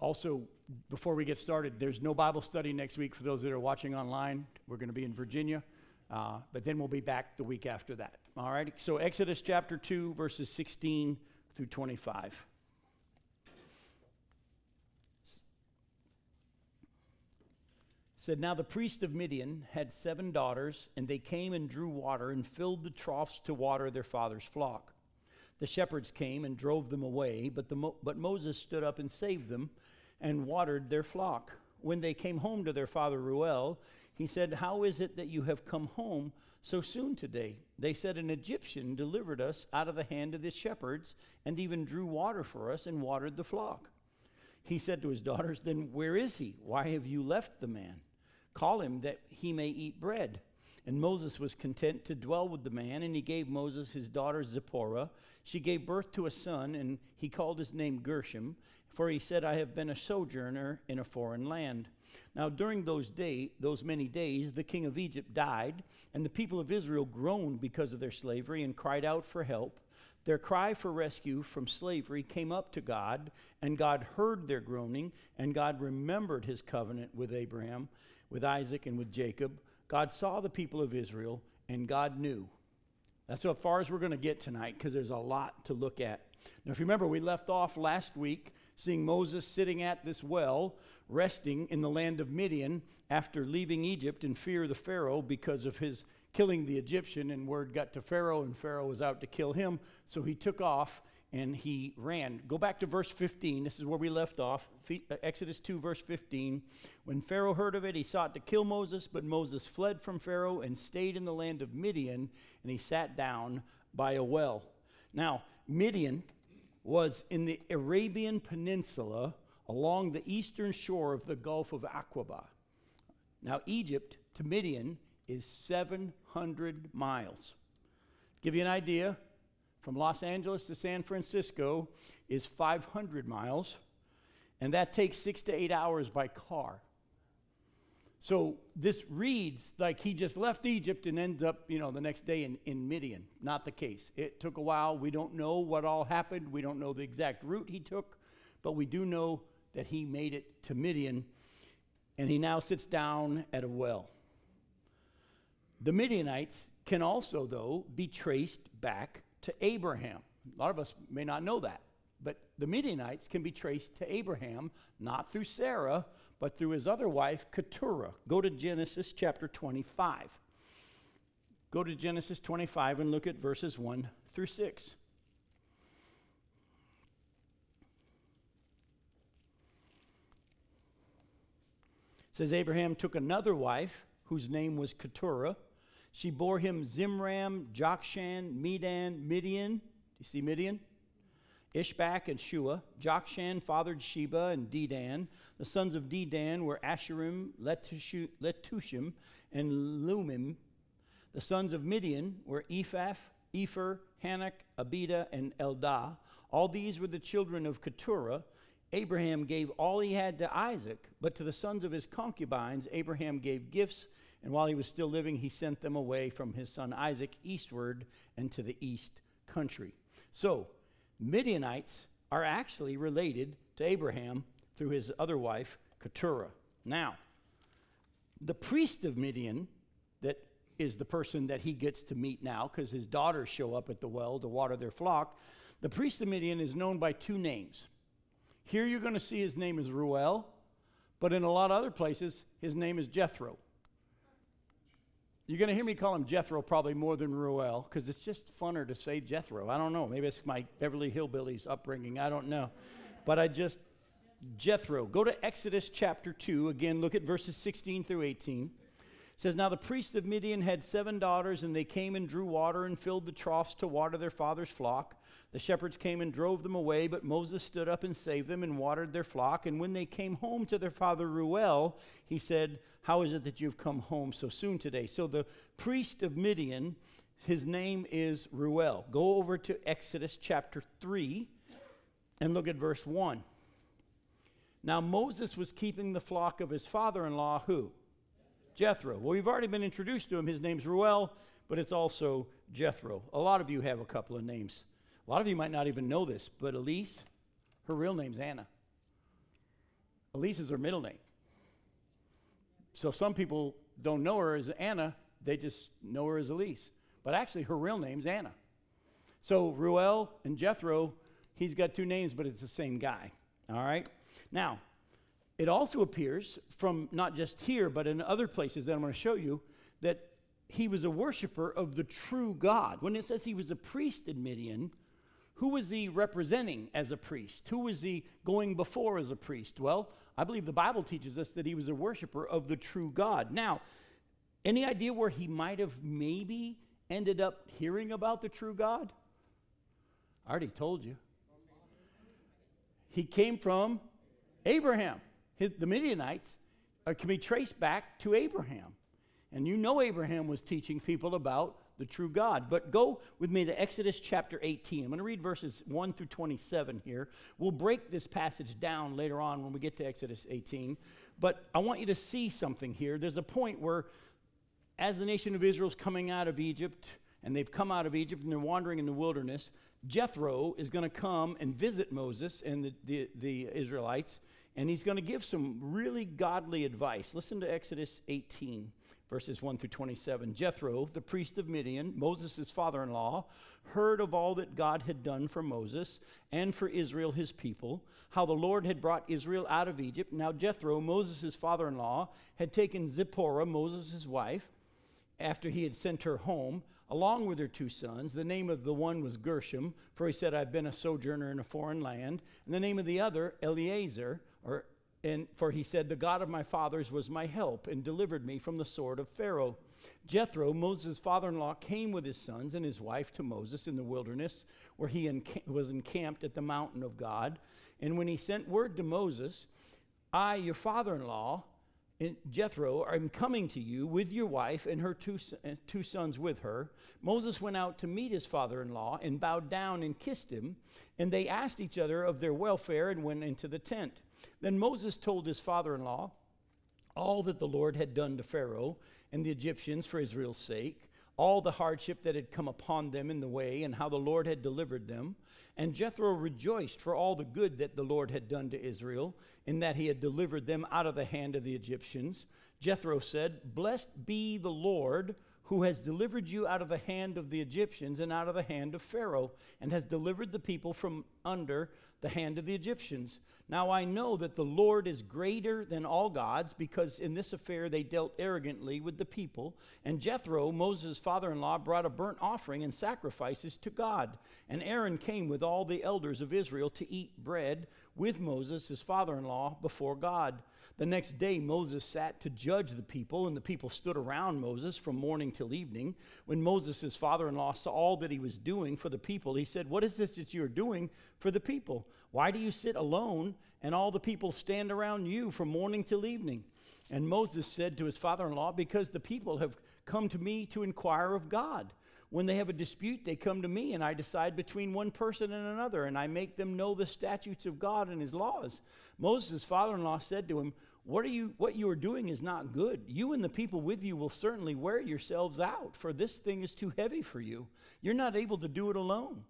Also, before we get started, there's no Bible study next week for those that are watching online. We're going to be in Virginia, but then we'll be back the week after that. All right, so Exodus chapter 2, verses 16 through 25. Said, now the priest of Midian had 7 daughters, and they came and drew water and filled the troughs to water their father's flock. The shepherds came and drove them away, but Moses stood up and saved them and watered their flock. When they came home to their father Reuel, he said, how is it that you have come home so soon today? They said, an Egyptian delivered us out of the hand of the shepherds and even drew water for us and watered the flock. He said to his daughters, then where is he? Why have you left the man? Call him that he may eat bread. And Moses was content to dwell with the man, and he gave Moses his daughter Zipporah. She gave birth to a son, and he called his name Gershom, for he said, I have been a sojourner in a foreign land. Now during those many days, the king of Egypt died, and the people of Israel groaned because of their slavery and cried out for help. Their cry for rescue from slavery came up to God, and God heard their groaning, and God remembered his covenant with Abraham, with Isaac, and with Jacob. God saw the people of Israel, and God knew. That's as far as we're going to get tonight, because there's a lot to look at. Now, if you remember, we left off last week seeing Moses sitting at this well, resting in the land of Midian after leaving Egypt in fear of the Pharaoh because of his killing the Egyptian, and word got to Pharaoh, and Pharaoh was out to kill him, so he took off and he ran. Go back to verse 15. This is where we left off. Exodus 2, verse 15. When Pharaoh heard of it, he sought to kill Moses, but Moses fled from Pharaoh and stayed in the land of Midian, and he sat down by a well. Now, Midian was in the Arabian Peninsula along the eastern shore of the Gulf of Aqaba. Now, Egypt to Midian is 700 miles. Give you an idea, from Los Angeles to San Francisco is 500 miles, and that takes 6 to 8 hours by car. So this reads like he just left Egypt and ends up, the next day in Midian. Not the case. It took a while. We don't know what all happened. We don't know the exact route he took, but we do know that he made it to Midian, and he now sits down at a well. The Midianites can also, though, be traced back to Abraham. A lot of us may not know that, but the Midianites can be traced to Abraham, not through Sarah, but through his other wife, Keturah. Go to Genesis chapter 25. Go to Genesis 25 and look at verses 1 through 6. It says, Abraham took another wife, whose name was Keturah. She bore him Zimram, Jokshan, Medan, Midian. Do you see Midian? Ishbak and Shua. Jokshan fathered Sheba and Dedan. The sons of Dedan were Asherim, Letushim, and Lumim. The sons of Midian were Ephah, Epher, Hanok, Abida, and Eldah. All these were the children of Keturah. Abraham gave all he had to Isaac, but to the sons of his concubines Abraham gave gifts, and while he was still living, he sent them away from his son Isaac eastward and to the east country. So, Midianites are actually related to Abraham through his other wife, Keturah. Now, the priest of Midian, that is the person that he gets to meet now, because his daughters show up at the well to water their flock. The priest of Midian is known by 2 names. Here you're going to see his name is Reuel, but in a lot of other places, his name is Jethro. You're going to hear me call him Jethro probably more than Reuel, because it's just funner to say Jethro. I don't know. Maybe it's my Beverly Hillbillies upbringing. I don't know. But Jethro. Go to Exodus chapter 2. Again, look at verses 16 through 18. It says, now the priest of Midian had 7 daughters, and they came and drew water and filled the troughs to water their father's flock. The shepherds came and drove them away, but Moses stood up and saved them and watered their flock. And when they came home to their father Reuel, he said, how is it that you've come home so soon today? So the priest of Midian, his name is Reuel. Go over to Exodus chapter 3 and look at verse 1. Now Moses was keeping the flock of his father-in-law, who? Jethro. Well, we've already been introduced to him. His name's Reuel, but it's also Jethro. A lot of you have a couple of names. A lot of you might not even know this, but Elise, her real name's Anna. Elise is her middle name. So some people don't know her as Anna, they just know her as Elise. But actually, her real name's Anna. So Reuel and Jethro, he's got two names, but it's the same guy. All right? Now, it also appears from not just here, but in other places that I'm going to show you, that he was a worshiper of the true God. When it says he was a priest in Midian, who was he representing as a priest? Who was he going before as a priest? Well, I believe the Bible teaches us that he was a worshiper of the true God. Now, any idea where he might have maybe ended up hearing about the true God? I already told you. He came from Abraham. The Midianites can be traced back to Abraham. And you know Abraham was teaching people about the true God. But go with me to Exodus chapter 18. I'm going to read verses 1 through 27 here. We'll break this passage down later on when we get to Exodus 18. But I want you to see something here. There's a point where, as the nation of Israel is coming out of Egypt, and they've come out of Egypt and they're wandering in the wilderness, Jethro is going to come and visit Moses and the Israelites, and he's going to give some really godly advice. Listen to Exodus 18, verses 1 through 27. Jethro, the priest of Midian, Moses' father-in-law, heard of all that God had done for Moses and for Israel, his people, how the Lord had brought Israel out of Egypt. Now Jethro, Moses' father-in-law, had taken Zipporah, Moses' wife, after he had sent her home, along with her two sons. The name of the one was Gershom, for he said, I've been a sojourner in a foreign land. And the name of the other, Eleazar, for he said, the God of my fathers was my help and delivered me from the sword of Pharaoh. Jethro, Moses' father-in-law, came with his sons and his wife to Moses in the wilderness, where he was encamped at the mountain of God. And when he sent word to Moses, I, your father-in-law, Jethro, I'm coming to you with your wife and her two sons with her. Moses went out to meet his father-in-law and bowed down and kissed him. And they asked each other of their welfare and went into the tent. Then Moses told his father-in-law all that the Lord had done to Pharaoh and the Egyptians for Israel's sake, all the hardship that had come upon them in the way, and how the Lord had delivered them. And Jethro rejoiced for all the good that the Lord had done to Israel, in that he had delivered them out of the hand of the Egyptians. Jethro said, Blessed be the Lord, who has delivered you out of the hand of the Egyptians and out of the hand of Pharaoh, and has delivered the people from under the hand of the Egyptians. Now I know that the Lord is greater than all gods, because in this affair they dealt arrogantly with the people. And Jethro, Moses' father-in-law, brought a burnt offering and sacrifices to God. And Aaron came with all the elders of Israel to eat bread with Moses, his father-in-law, before God. The next day Moses sat to judge the people, and the people stood around Moses from morning till evening. When Moses, his father-in-law, saw all that he was doing for the people, he said, What is this that you are doing for the people? Why do you sit alone, and all the people stand around you from morning till evening? And Moses said to his father-in-law, Because the people have come to me to inquire of God. When they have a dispute, they come to me, and I decide between one person and another, and I make them know the statutes of God and his laws. Moses' father-in-law said to him, What you are doing is not good. You and the people with you will certainly wear yourselves out, for this thing is too heavy for you. You're not able to do it alone.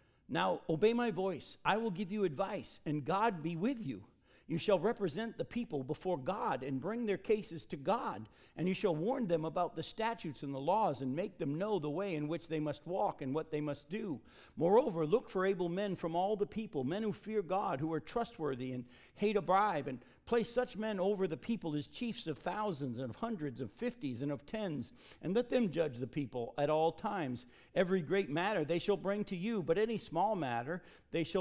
Now obey my voice. I will give you advice, and God be with you. You shall represent the people before God and bring their cases to God, and you shall warn them about the statutes and the laws and make them know the way in which they must walk and what they must do. Moreover, look for able men from all the people, men who fear God, who are trustworthy and hate a bribe, and place such men over the people as chiefs of thousands and of hundreds, of fifties and of tens, and let them judge the people at all times. Every great matter they shall bring to you, but any small matter they shall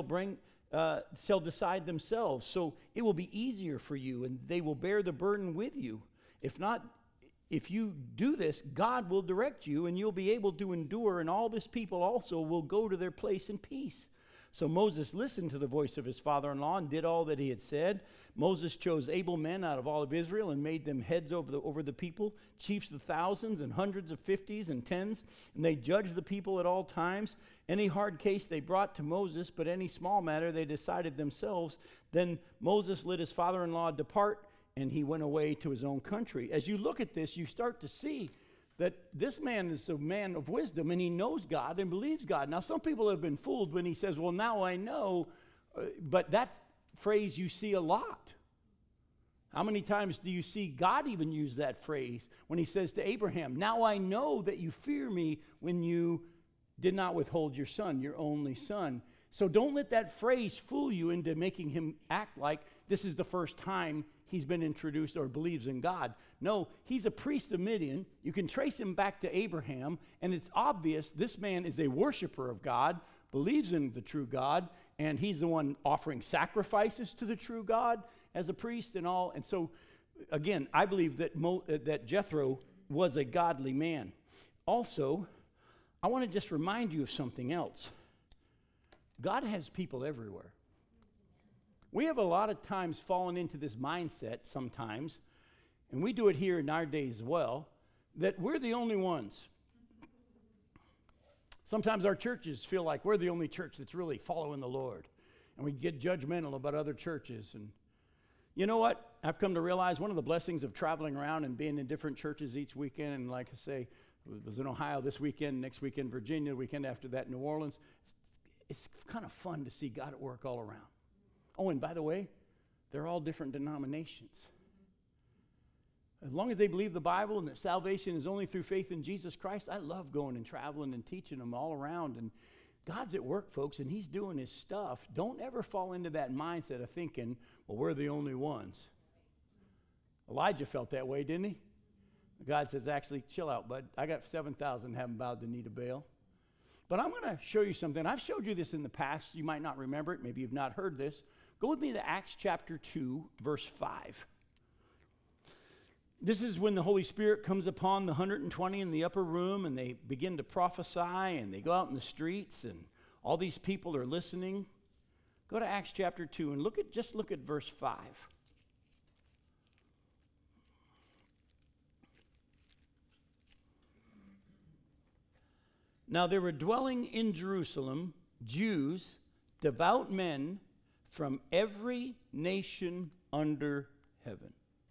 decide themselves. So it will be easier for you, and they will bear the burden with you. If you do this, God will direct you, and you'll be able to endure, and all this people also will go to their place in peace. So Moses listened to the voice of his father-in-law and did all that he had said. Moses chose able men out of all of Israel and made them heads over the people, chiefs of thousands and hundreds of fifties and tens, and they judged the people at all times. Any hard case they brought to Moses, but any small matter they decided themselves. Then Moses let his father-in-law depart, and he went away to his own country. As you look at this, you start to see that this man is a man of wisdom, and he knows God and believes God. Now, some people have been fooled when he says, well, now I know, but that phrase you see a lot. How many times do you see God even use that phrase when he says to Abraham, now I know that you fear me when you did not withhold your son, your only son. So don't let that phrase fool you into making him act like this is the first time he's been introduced or believes in God. No, he's a priest of Midian. You can trace him back to Abraham, and it's obvious this man is a worshiper of God, believes in the true God, and he's the one offering sacrifices to the true God as a priest and all. And so, again, I believe that Jethro was a godly man. Also, I want to just remind you of something else. God has people everywhere. We have a lot of times fallen into this mindset sometimes, and we do it here in our days as well, that we're the only ones. Sometimes our churches feel like we're the only church that's really following the Lord, and we get judgmental about other churches. And you know what? I've come to realize one of the blessings of traveling around and being in different churches each weekend, and like I say, I was in Ohio this weekend, next weekend Virginia, the weekend after that New Orleans. It's kind of fun to see God at work all around. Oh, and by the way, they're all different denominations. As long as they believe the Bible and that salvation is only through faith in Jesus Christ, I love going and traveling and teaching them all around. And God's at work, folks, and he's doing his stuff. Don't ever fall into that mindset of thinking, well, we're the only ones. Elijah felt that way, didn't he? God says, actually, chill out, bud. I got 7,000 haven't bowed the knee to Baal. But I'm going to show you something. I've showed you this in the past. You might not remember it. Maybe you've not heard this. Go with me to Acts chapter 2, verse 5. This is when the Holy Spirit comes upon the 120 in the upper room, and they begin to prophesy, and they go out in the streets, and all these people are listening. Go to Acts chapter 2 and look at verse 5. Now there were dwelling in Jerusalem Jews, devout men from every nation under heaven.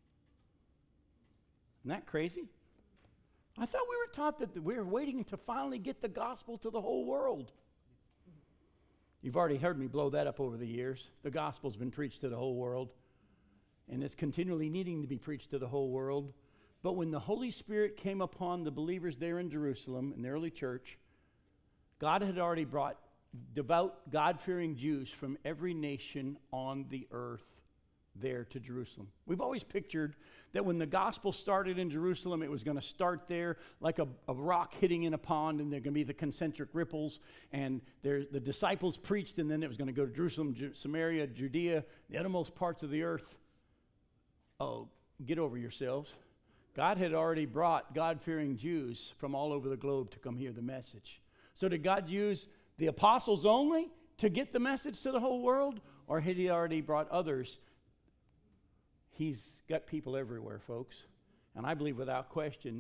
Isn't that crazy? I thought we were taught that we were waiting to finally get the gospel to the whole world. You've already heard me blow that up over the years. The gospel's been preached to the whole world, and it's continually needing to be preached to the whole world. But when the Holy Spirit came upon the believers there in Jerusalem, in the early church, God had already brought devout, God-fearing Jews from every nation on the earth there to Jerusalem. We've always pictured that when the gospel started in Jerusalem, it was going to start there like a rock hitting in a pond, and there are going to be the concentric ripples, and the disciples preached, and then it was going to go to Jerusalem, Samaria, Judea, the uttermost parts of the earth. Oh, get over yourselves. God had already brought God-fearing Jews from all over the globe to come hear the message. So did God use the apostles only to get the message to the whole world, or had he already brought others? He's got people everywhere, folks. And I believe without question,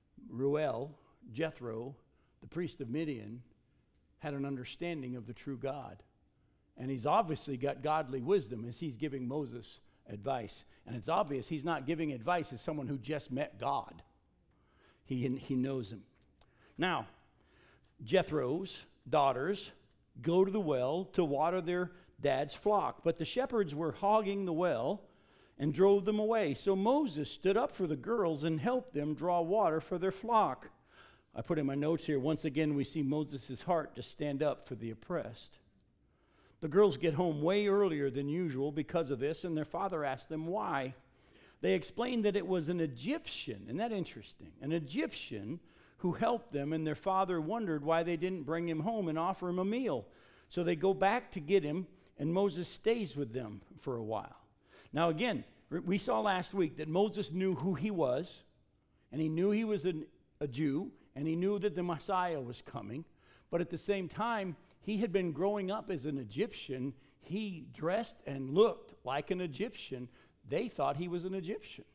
Jethro, the priest of Midian, had an understanding of the true God. And he's obviously got godly wisdom as he's giving Moses advice. And it's obvious he's not giving advice as someone who just met God. He knows him. Now, Jethro's daughters go to the well to water their dad's flock, but the shepherds were hogging the well and drove them away. So Moses stood up for the girls and helped them draw water for their flock. I put in my notes here, once again, we see Moses' heart to stand up for the oppressed. The girls get home way earlier than usual because of this, and their father asked them why. They explained that it was an Egyptian. Isn't that interesting? An Egyptian who helped them, and their father wondered why they didn't bring him home and offer him a meal. So they go back to get him, and Moses stays with them for a while. Now again, we saw last week that Moses knew who he was, and he knew he was a Jew, and he knew that the Messiah was coming. But at the same time, he had been growing up as an Egyptian. He dressed and looked like an Egyptian. They thought he was an Egyptian.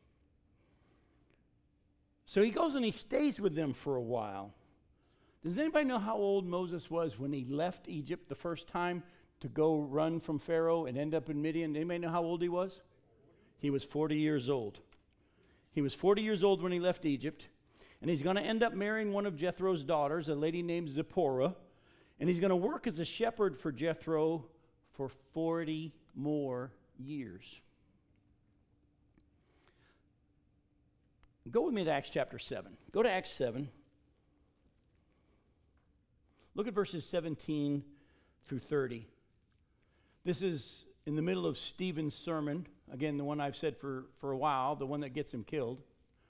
So he goes and he stays with them for a while. Does anybody know how old Moses was when he left Egypt the first time to go run from Pharaoh and end up in Midian? Anybody know how old he was? He was 40 years old. He was 40 years old when he left Egypt, and he's going to end up marrying one of Jethro's daughters, a lady named Zipporah, and he's going to work as a shepherd for Jethro for 40 more years. Go with me to Acts chapter 7. Go to Acts 7. Look at verses 17 through 30. This is in the middle of Stephen's sermon. Again, the one I've said for a while, the one that gets him killed.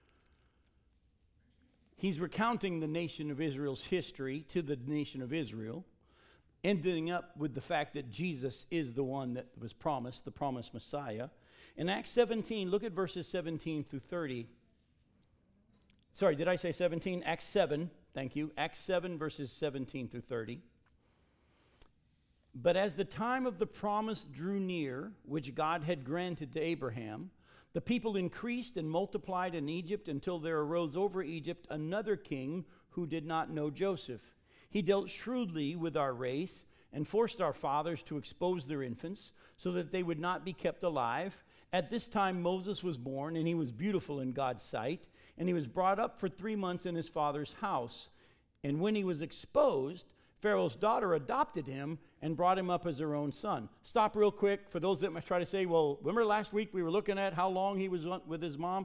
He's recounting the nation of Israel's history to the nation of Israel, ending up with the fact that Jesus is the one that was promised, the promised Messiah. In Acts 17, look at verses 17 through 30. Sorry, did I say 17? Acts 7, thank you. Acts 7, verses 17 through 30. But as the time of the promise drew near, which God had granted to Abraham, the people increased and multiplied in Egypt until there arose over Egypt another king who did not know Joseph. He dealt shrewdly with our race and forced our fathers to expose their infants so that they would not be kept alive. At this time Moses was born, and he was beautiful in God's sight, and he was brought up for 3 months in his father's house. And when he was exposed, Pharaoh's daughter adopted him and brought him up as her own son. Stop real quick for those that might try to say, well, remember last week we were looking at how long he was with his mom?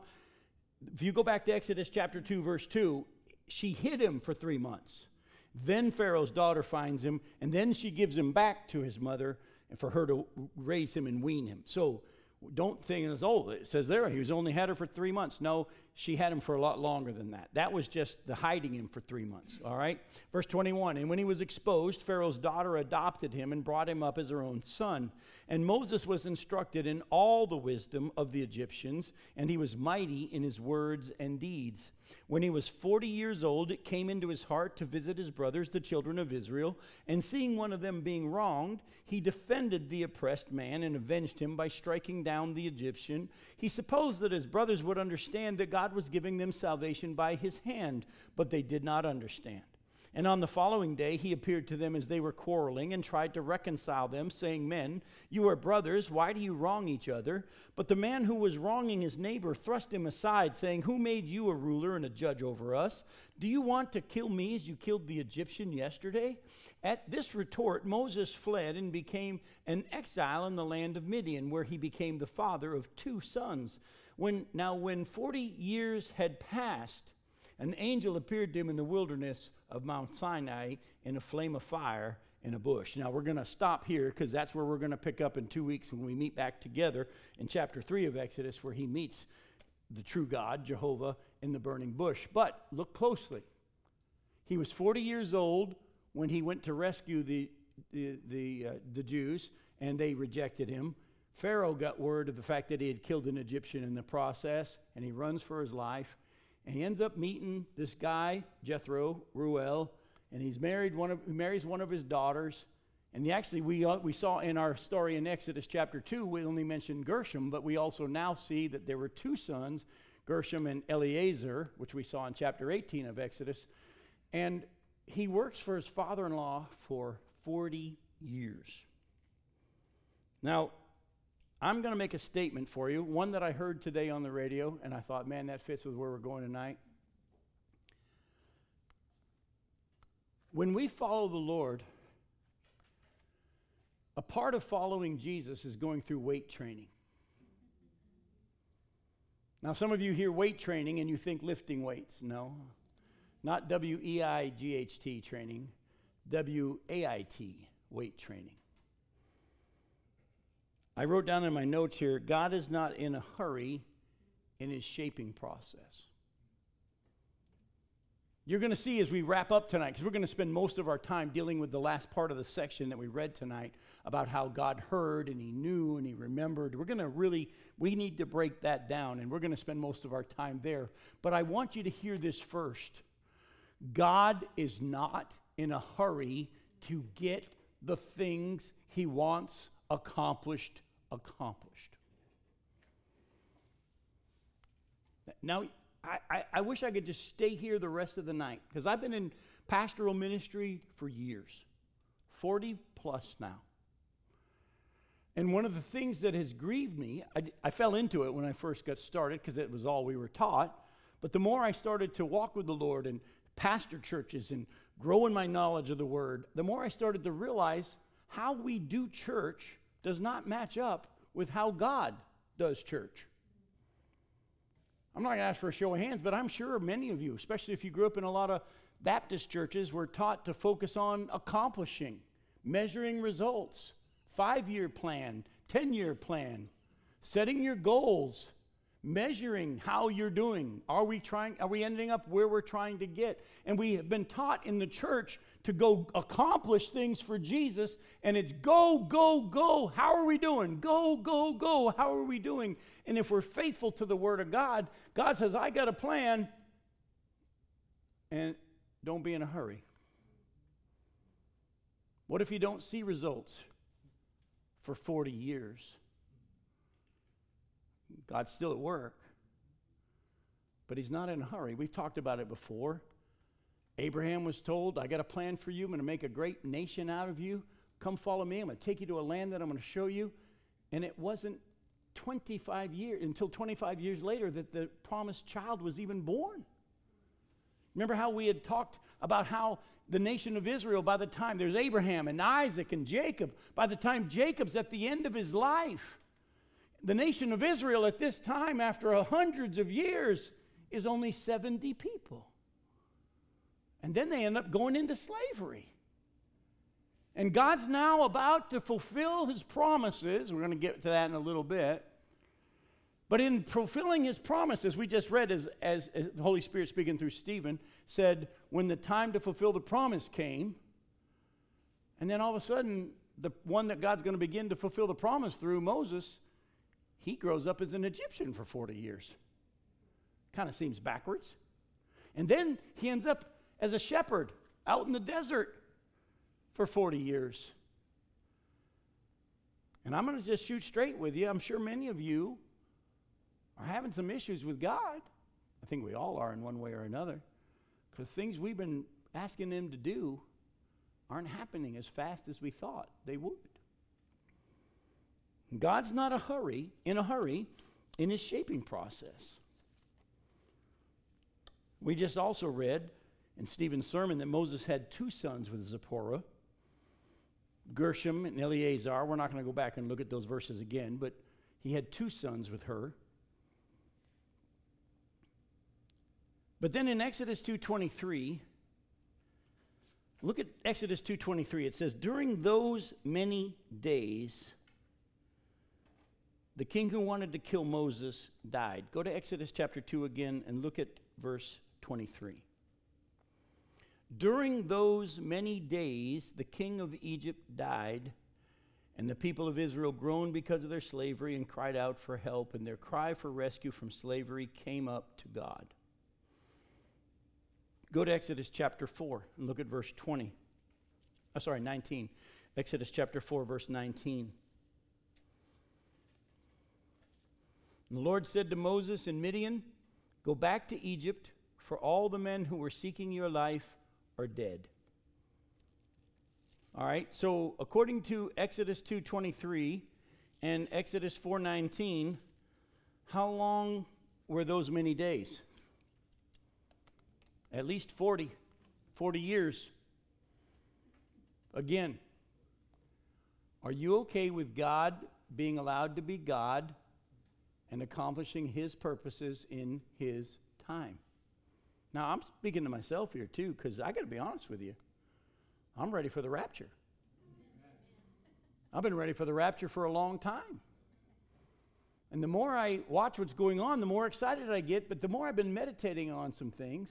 If you go back to Exodus chapter 2, verse 2, she hid him for 3 months. Then Pharaoh's daughter finds him, and then she gives him back to his mother and for her to raise him and wean him. So don't think, it says there, he was only had her for 3 months. No, she had him for a lot longer than that. That was just the hiding him for 3 months, all right? Verse 21, and when he was exposed, Pharaoh's daughter adopted him and brought him up as her own son. And Moses was instructed in all the wisdom of the Egyptians, and he was mighty in his words and deeds. When he was 40 years old, it came into his heart to visit his brothers, the children of Israel, and seeing one of them being wronged, he defended the oppressed man and avenged him by striking down the Egyptian. He supposed that his brothers would understand that God was giving them salvation by his hand, but they did not understand. And on the following day, he appeared to them as they were quarreling and tried to reconcile them, saying, men, you are brothers, why do you wrong each other? But the man who was wronging his neighbor thrust him aside, saying, who made you a ruler and a judge over us? Do you want to kill me as you killed the Egyptian yesterday? At this retort, Moses fled and became an exile in the land of Midian, where he became the father of 2 sons. When 40 years had passed, an angel appeared to him in the wilderness of Mount Sinai in a flame of fire in a bush. Now, we're going to stop here because that's where we're going to pick up in 2 weeks when we meet back together in chapter 3 of Exodus, where he meets the true God, Jehovah, in the burning bush. But look closely. He was 40 years old when he went to rescue the Jews, and they rejected him. Pharaoh got word of the fact that he had killed an Egyptian in the process, and he runs for his life. And he ends up meeting this guy, Jethro, Ruel, and he marries one of his daughters. And we saw in our story in Exodus chapter 2, we only mentioned Gershom, but we also now see that there were 2 sons, Gershom and Eleazar, which we saw in chapter 18 of Exodus. And he works for his father-in-law for 40 years. Now, I'm going to make a statement for you, one that I heard today on the radio, and I thought, man, that fits with where we're going tonight. When we follow the Lord, a part of following Jesus is going through weight training. Now, some of you hear weight training and you think lifting weights. No, not W-E-I-G-H-T training, W-A-I-T, weight training. I wrote down in my notes here, God is not in a hurry in his shaping process. You're going to see as we wrap up tonight, because we're going to spend most of our time dealing with the last part of the section that we read tonight about how God heard and he knew and he remembered. We need to break that down, and we're going to spend most of our time there. But I want you to hear this first. God is not in a hurry to get the things he wants accomplished. Now, I wish I could just stay here the rest of the night, because I've been in pastoral ministry for years, 40 plus now. And one of the things that has grieved me, I fell into it when I first got started because it was all we were taught, but the more I started to walk with the Lord and pastor churches and grow in my knowledge of the Word, the more I started to realize how we do church does not match up with how God does church. I'm not going to ask for a show of hands, but I'm sure many of you, especially if you grew up in a lot of Baptist churches, were taught to focus on accomplishing, measuring results, 5-year plan, 10-year plan, setting your goals, measuring how you're doing. Are we ending up where we're trying to get? And we have been taught in the church to go accomplish things for Jesus, and it's go, go, go. How are we doing? Go, go, go. How are we doing? And if we're faithful to the Word of God, God says, I got a plan, and don't be in a hurry. What if you don't see results for 40 years? God's still at work, but he's not in a hurry. We've talked about it before. Abraham was told, I got a plan for you. I'm going to make a great nation out of you. Come follow me. I'm going to take you to a land that I'm going to show you. And it wasn't 25 years, until 25 years later, that the promised child was even born. Remember how we had talked about how the nation of Israel, by the time there's Abraham and Isaac and Jacob, by the time Jacob's at the end of his life, the nation of Israel at this time, after hundreds of years, is only 70 people. And then they end up going into slavery. And God's now about to fulfill his promises. We're going to get to that in a little bit. But in fulfilling his promises, we just read as the Holy Spirit speaking through Stephen said, when the time to fulfill the promise came, and then all of a sudden, the one that God's going to begin to fulfill the promise through, Moses, he grows up as an Egyptian for 40 years. Kind of seems backwards. And then he ends up as a shepherd out in the desert for 40 years. And I'm going to just shoot straight with you. I'm sure many of you are having some issues with God. I think we all are in one way or another, because things we've been asking him to do aren't happening as fast as we thought they would. God's not in a hurry in his shaping process. We just also read in Stephen's sermon that Moses had 2 sons with Zipporah, Gershom and Eleazar. We're not going to go back and look at those verses again, but he had 2 sons with her. But then in Exodus 2:23, look at Exodus 2:23. It says, during those many days, the king who wanted to kill Moses died. Go to Exodus chapter 2 again and look at verse 23. During those many days, the king of Egypt died, and the people of Israel groaned because of their slavery and cried out for help, and their cry for rescue from slavery came up to God. Go to Exodus chapter 4 and look at verse 19. Exodus chapter 4, verse 19. And the Lord said to Moses in Midian, go back to Egypt, for all the men who were seeking your life are dead. All right, so according to Exodus 2:23 and Exodus 4:19, how long were those many days? At least 40 years. Again, are you okay with God being allowed to be God and accomplishing his purposes in his time? Now, I'm speaking to myself here too, because I got to be honest with you. I'm ready for the rapture. I've been ready for the rapture for a long time. And the more I watch what's going on, the more excited I get, but the more I've been meditating on some things.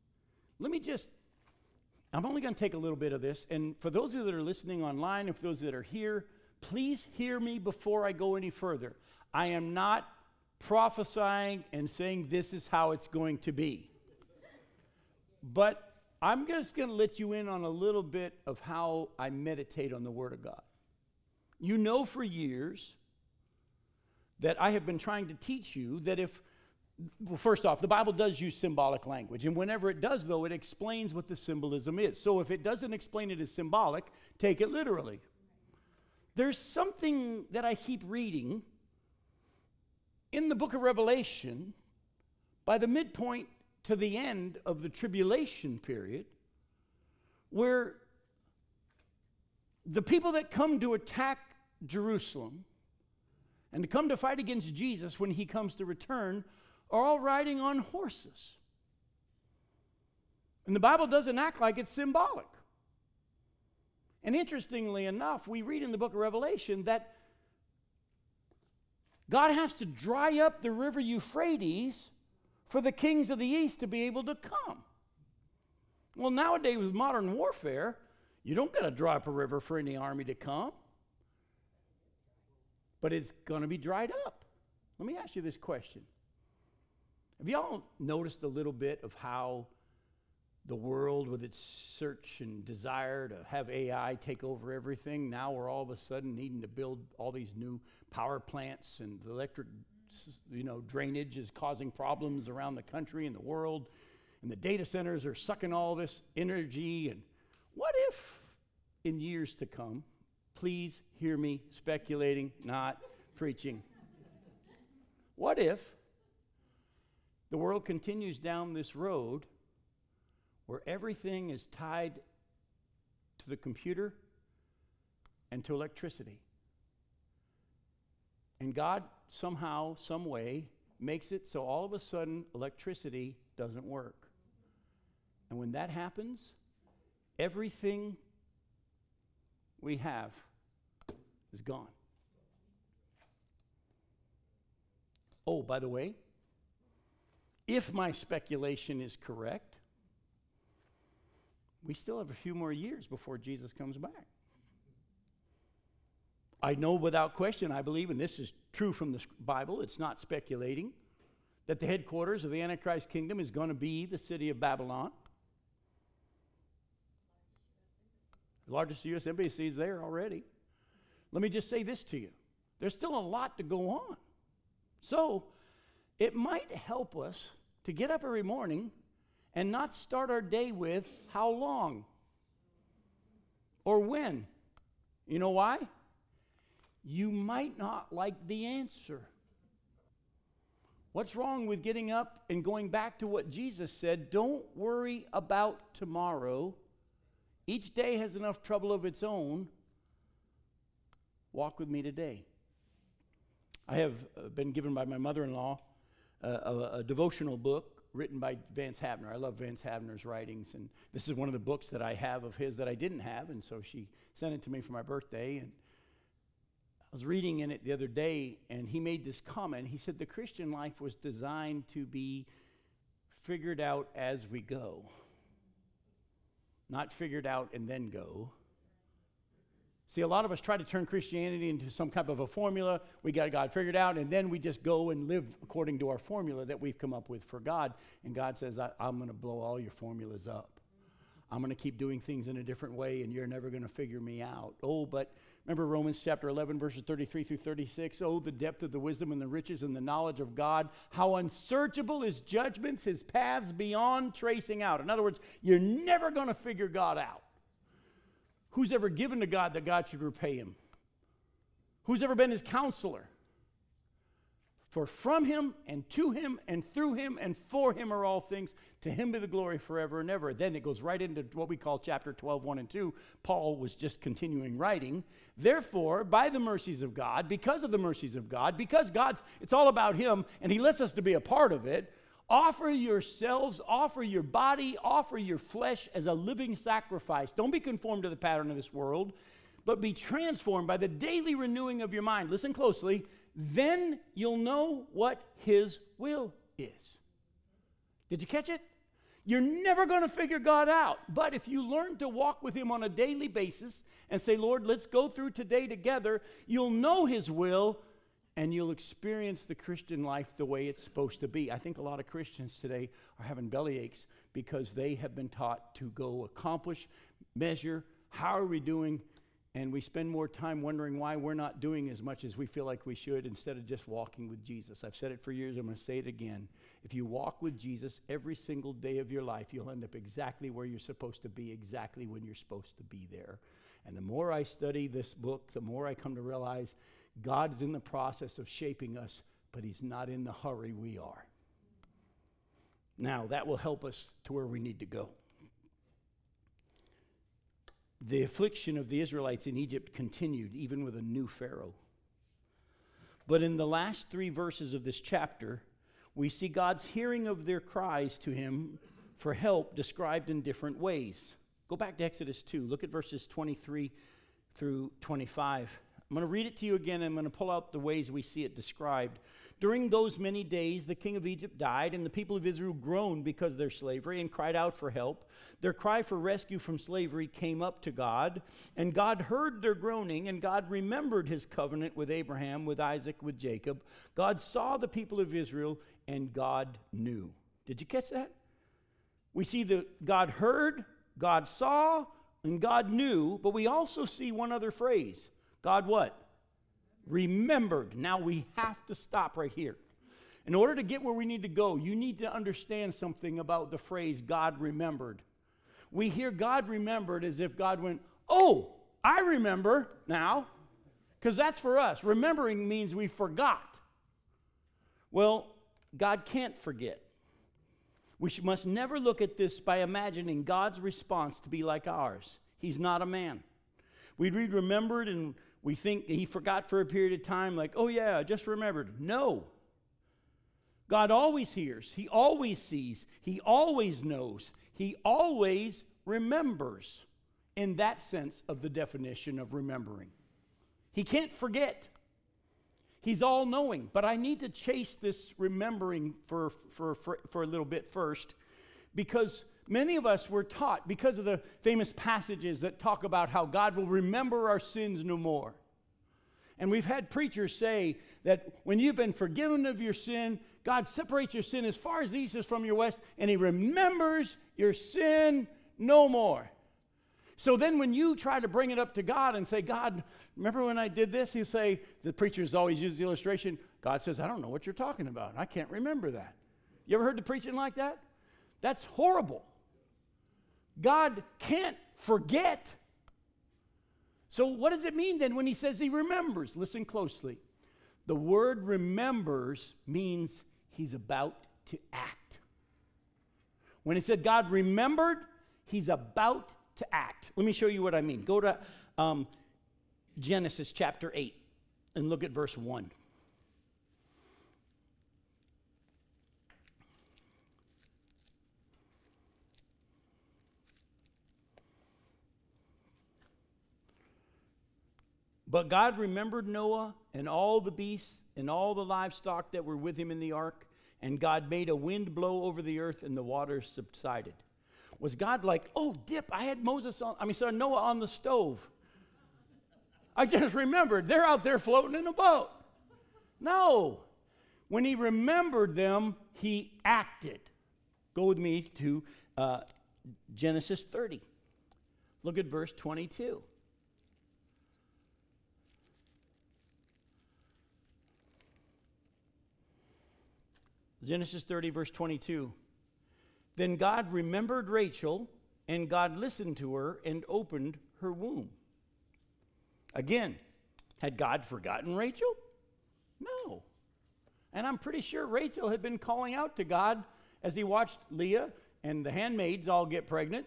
I'm only going to take a little bit of this, and for those of you that are listening online, and for those that are here, please hear me before I go any further. I am not prophesying and saying this is how it's going to be. But I'm just going to let you in on a little bit of how I meditate on the Word of God. You know for years that I have been trying to teach you that well, first off, the Bible does use symbolic language. And whenever it does, though, it explains what the symbolism is. So if it doesn't explain it as symbolic, take it literally. There's something that I keep reading in the book of Revelation by the midpoint to the end of the tribulation period, where the people that come to attack Jerusalem and to come to fight against Jesus when he comes to return are all riding on horses. And the Bible doesn't act like it's symbolic. And interestingly enough, we read in the book of Revelation that God has to dry up the river Euphrates for the kings of the east to be able to come. Well, nowadays with modern warfare, you don't got to dry up a river for any army to come. But it's going to be dried up. Let me ask you this question. Have y'all noticed a little bit of how the world, with its search and desire to have AI take over everything, now we're all of a sudden needing to build all these new power plants, and the electric, drainage is causing problems around the country and the world, and the data centers are sucking all this energy. And what if in years to come, please hear me speculating, not preaching, what if the world continues down this road where everything is tied to the computer and to electricity? And God somehow, some way, makes it so all of a sudden electricity doesn't work. And when that happens, everything we have is gone. Oh, by the way, if my speculation is correct, we still have a few more years before Jesus comes back. I know without question, I believe, and this is true from the Bible, it's not speculating, that the headquarters of the Antichrist kingdom is going to be the city of Babylon. The largest U.S. embassy is there already. Let me just say this to you. There's still a lot to go on. So it might help us to get up every morning and not start our day with how long or when. You know why? You might not like the answer. What's wrong with getting up and going back to what Jesus said? Don't worry about tomorrow. Each day has enough trouble of its own. Walk with me today. I have been given by my mother-in-law a devotional book written by Vance Havner. I love Vance Havner's writings, and this is one of the books that I have of his that I didn't have, and so she sent it to me for my birthday. And I was reading in it the other day, and he made this comment. He said the Christian life was designed to be figured out as we go, not figured out and then go. See, a lot of us try to turn Christianity into some type of a formula. We got God figured out, and then we just go and live according to our formula that we've come up with for God. And God says, I'm going to blow all your formulas up. I'm going to keep doing things in a different way, and you're never going to figure me out. Oh, but remember Romans chapter 11, verses 33 through 36? Oh, the depth of the wisdom and the riches and the knowledge of God. How unsearchable his judgments, his paths beyond tracing out. In other words, you're never going to figure God out. Who's ever given to God that God should repay him? Who's ever been his counselor? For from him and to him and through him and for him are all things. To him be the glory forever and ever. Then it goes right into what we call chapter 12, 1 and 2. Paul was just continuing writing. Therefore, by the mercies of God, because of the mercies of God, because it's all about him and he lets us to be a part of it, offer yourselves, offer your body, offer your flesh as a living sacrifice. Don't be conformed to the pattern of this world, but be transformed by the daily renewing of your mind. Listen closely. Then you'll know what his will is. Did you catch it? You're never going to figure God out. But if you learn to walk with him on a daily basis and say, Lord, let's go through today together, you'll know his will, and you'll experience the Christian life the way it's supposed to be. I think a lot of Christians today are having belly aches because they have been taught to go accomplish, measure, how are we doing, and we spend more time wondering why we're not doing as much as we feel like we should instead of just walking with Jesus. I've said it for years, I'm going to say it again. If you walk with Jesus every single day of your life, you'll end up exactly where you're supposed to be, exactly when you're supposed to be there. And the more I study this book, the more I come to realize God is in the process of shaping us, but he's not in the hurry we are. Now, that will help us to where we need to go. The affliction of the Israelites in Egypt continued, even with a new Pharaoh. But in the last 3 verses of this chapter, we see God's hearing of their cries to him for help described in different ways. Go back to Exodus 2. Look at verses 23 through 25. I'm going to read it to you again. I'm going to pull out the ways we see it described. During those many days, the king of Egypt died, and the people of Israel groaned because of their slavery and cried out for help. Their cry for rescue from slavery came up to God, and God heard their groaning, and God remembered his covenant with Abraham, with Isaac, with Jacob. God saw the people of Israel, and God knew. Did you catch that? We see that God heard, God saw, and God knew, but we also see one other phrase. God what? Remembered. Now we have to stop right here. In order to get where we need to go, you need to understand something about the phrase God remembered. We hear God remembered as if God went, oh, I remember now, because that's for us. Remembering means we forgot. Well, God can't forget. We must never look at this by imagining God's response to be like ours. He's not a man. We read remembered and we think he forgot for a period of time, like, oh yeah, I just remembered. No. God always hears. He always sees. He always knows. He always remembers in that sense of the definition of remembering. He can't forget. He's all-knowing. But I need to chase this remembering for a little bit first, because many of us were taught, because of the famous passages that talk about how God will remember our sins no more. And we've had preachers say that when you've been forgiven of your sin, God separates your sin as far as the east is from your west, and he remembers your sin no more. So then when you try to bring it up to God and say, God, remember when I did this? He'll say, the preachers always use the illustration, God says, I don't know what you're talking about. I can't remember that. You ever heard the preaching like that? That's horrible. God can't forget. So what does it mean then when he says he remembers? Listen closely. The word remembers means he's about to act. When it said God remembered, he's about to act. Let me show you what I mean. Go to Genesis chapter 8 and look at verse 1. But God remembered Noah and all the beasts and all the livestock that were with him in the ark, and God made a wind blow over the earth, and the waters subsided. Was God like, oh, dip, I had Noah on the stove. I just remembered, they're out there floating in a boat. No. When he remembered them, he acted. Go with me to Genesis 30. Look at verse 22. Genesis 30, verse 22. Then God remembered Rachel, and God listened to her and opened her womb. Again, had God forgotten Rachel? No. And I'm pretty sure Rachel had been calling out to God as he watched Leah and the handmaids all get pregnant.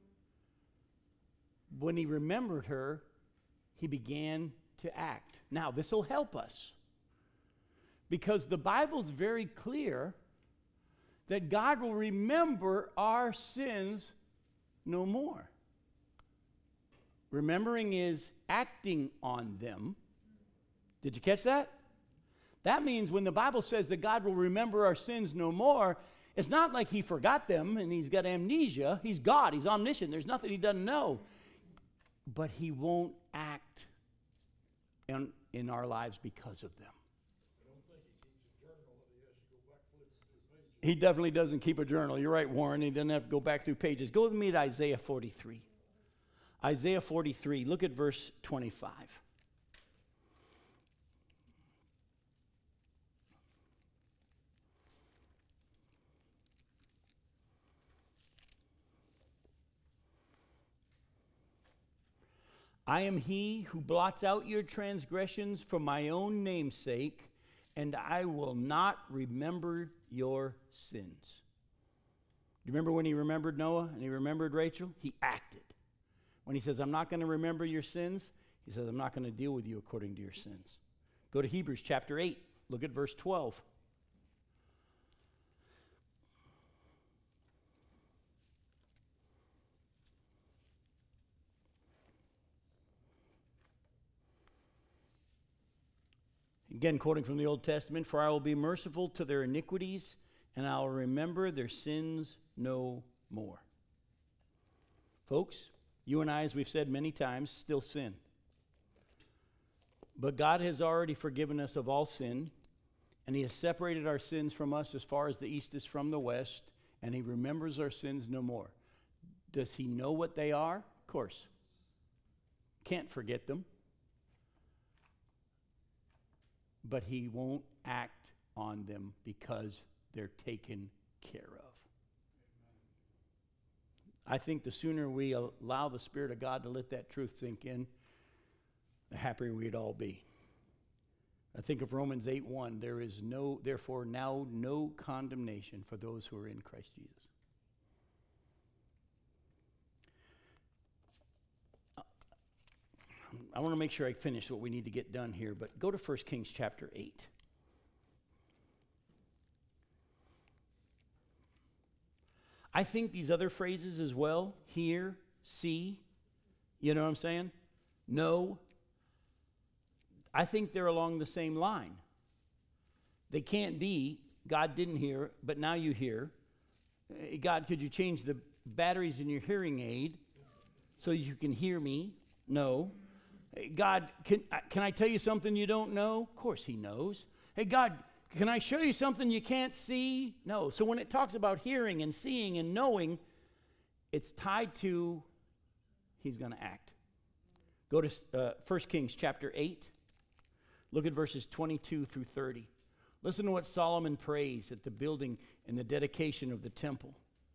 When he remembered her, he began to act. Now, this will help us, because the Bible's very clear that God will remember our sins no more. Remembering is acting on them. Did you catch that? That means when the Bible says that God will remember our sins no more, it's not like he forgot them and he's got amnesia. He's God. He's omniscient. There's nothing he doesn't know. But he won't act in our lives because of them. He definitely doesn't keep a journal. You're right, Warren. He doesn't have to go back through pages. Go with me to Isaiah 43. Isaiah 43. Look at verse 25. I am he who blots out your transgressions for my own name's sake, and I will not remember your sins. Do you remember when he remembered Noah and he remembered Rachel? He acted. When he says, I'm not going to remember your sins, he says, I'm not going to deal with you according to your sins. Go to Hebrews chapter 8. Look at verse 12. Again, quoting from the Old Testament, for I will be merciful to their iniquities, and I will remember their sins no more. Folks, you and I, as we've said many times, still sin. But God has already forgiven us of all sin, and He has separated our sins from us as far as the east is from the west, and He remembers our sins no more. Does He know what they are? Of course. Can't forget them. But He won't act on them because they're taken care of. I think the sooner we allow the Spirit of God to let that truth sink in, the happier we'd all be. I think of Romans 8:1, there is therefore now no condemnation for those who are in Christ Jesus. I want to make sure I finish what we need to get done here, but go to 1 Kings chapter 8. I think these other phrases as well, hear, see, you know what I'm saying? Know. I think they're along the same line. They can't be, God didn't hear, but now you hear. God, could you change the batteries in your hearing aid so you can hear me? No. God, can I tell you something you don't know? Of course He knows. Hey, God, can I show you something you can't see? No. So when it talks about hearing and seeing and knowing, it's tied to He's going to act. Go to 1 Kings chapter 8. Look at verses 22 through 30. Listen to what Solomon prays at the building and the dedication of the temple.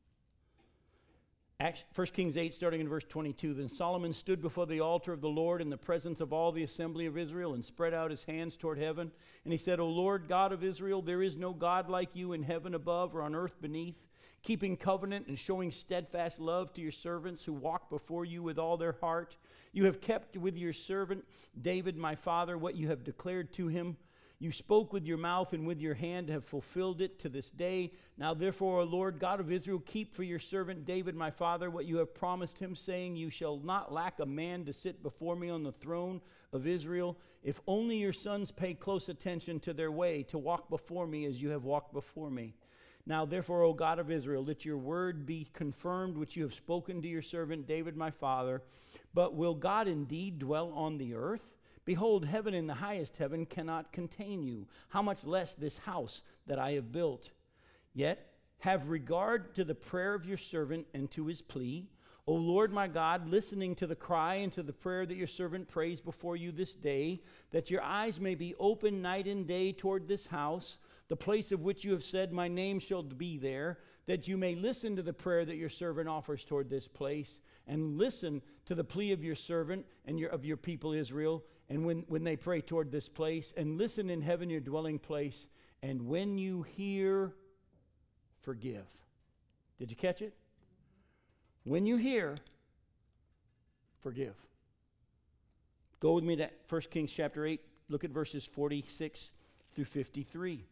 1 Kings 8, starting in verse 22. Then Solomon stood before the altar of the Lord in the presence of all the assembly of Israel and spread out his hands toward heaven. And he said, O Lord God of Israel, there is no God like you in heaven above or on earth beneath, keeping covenant and showing steadfast love to your servants who walk before you with all their heart. You have kept with your servant David my father what you have declared to him. You spoke with your mouth and with your hand have fulfilled it to this day. Now therefore, O Lord God of Israel, keep for your servant David my father what you have promised him, saying, you shall not lack a man to sit before me on the throne of Israel, if only your sons pay close attention to their way, to walk before me as you have walked before me. Now therefore, O God of Israel, let your word be confirmed, which you have spoken to your servant David my father. But will God indeed dwell on the earth? Behold, heaven in the highest heaven cannot contain you. How much less this house that I have built? Yet have regard to the prayer of your servant and to his plea. O Lord my God, listening to the cry and to the prayer that your servant prays before you this day, that your eyes may be open night and day toward this house, the place of which you have said, my name shall be there, that you may listen to the prayer that your servant offers toward this place, and listen to the plea of your servant and of your people Israel, and when they pray toward this place, and listen in heaven your dwelling place, and when you hear, forgive. Did you catch it? When you hear, forgive. Go with me to 1 Kings chapter 8. Look at verses 46 through 53.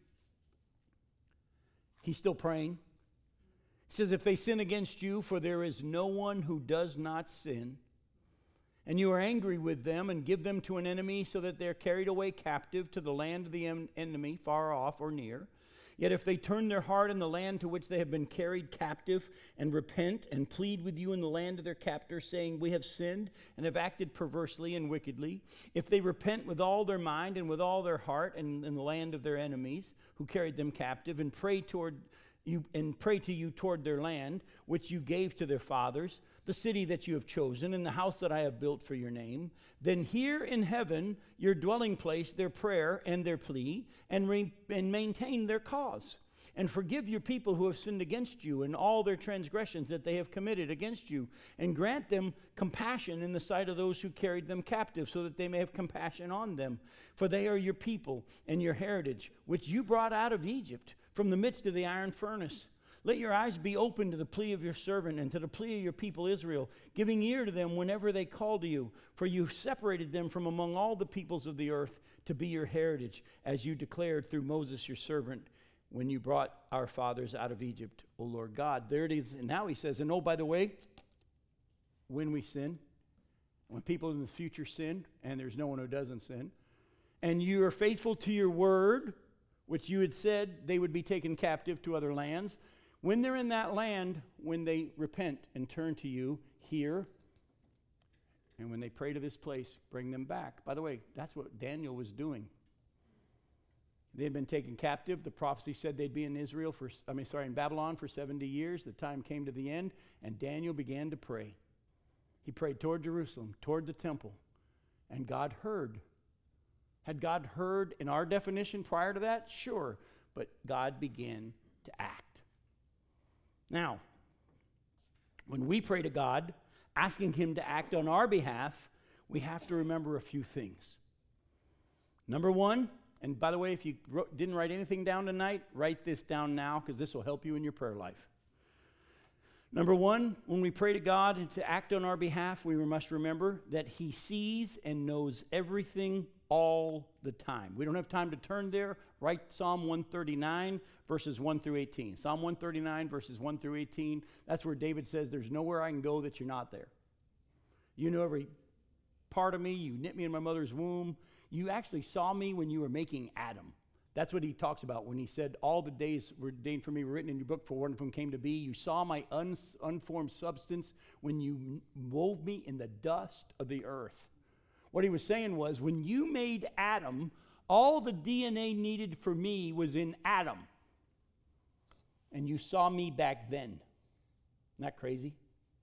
He's still praying. He says, if they sin against you, for there is no one who does not sin, and you are angry with them and give them to an enemy so that they are carried away captive to the land of the enemy, far off or near. Yet if they turn their heart in the land to which they have been carried captive and repent and plead with you in the land of their captors, saying, we have sinned and have acted perversely and wickedly, if they repent with all their mind and with all their heart in the land of their enemies who carried them captive, and pray to you toward their land, which you gave to their fathers, the city that you have chosen, and the house that I have built for your name, then hear in heaven your dwelling place their prayer and their plea, and maintain their cause. And forgive your people who have sinned against you, and all their transgressions that they have committed against you, and grant them compassion in the sight of those who carried them captive, so that they may have compassion on them. For they are your people and your heritage, which you brought out of Egypt, from the midst of the iron furnace. Let your eyes be open to the plea of your servant and to the plea of your people Israel, giving ear to them whenever they call to you. For you separated them from among all the peoples of the earth to be your heritage, as you declared through Moses your servant, when you brought our fathers out of Egypt, O Lord God. There it is. And now he says, and oh, by the way, when we sin, when people in the future sin, and there's no one who doesn't sin, and you are faithful to your word, which you had said they would be taken captive to other lands, when they're in that land, when they repent and turn to you here, and when they pray to this place, bring them back. By the way, that's what Daniel was doing. They had been taken captive. The prophecy said they'd be in in Babylon for 70 years. The time came to the end, and Daniel began to pray. He prayed toward Jerusalem, toward the temple, and God heard. Had God heard in our definition prior to that? Sure, but God began to act. Now, when we pray to God, asking Him to act on our behalf, we have to remember a few things. Number one, and by the way, if you didn't write anything down tonight, write this down now, because this will help you in your prayer life. Number one, when we pray to God to act on our behalf, we must remember that He sees and knows everything all the time. We don't have time to turn there. Write Psalm 139, verses 1 through 18. Psalm 139, verses 1 through 18. That's where David says, there's nowhere I can go that you're not there. You know every part of me. You knit me in my mother's womb. You actually saw me when you were making Adam. That's what he talks about when he said, all the days were ordained for me were written in your book, for one of them came to be. You saw my unformed substance when you wove me in the dust of the earth. What he was saying was, when you made Adam, all the DNA needed for me was in Adam. And you saw me back then. Isn't that crazy?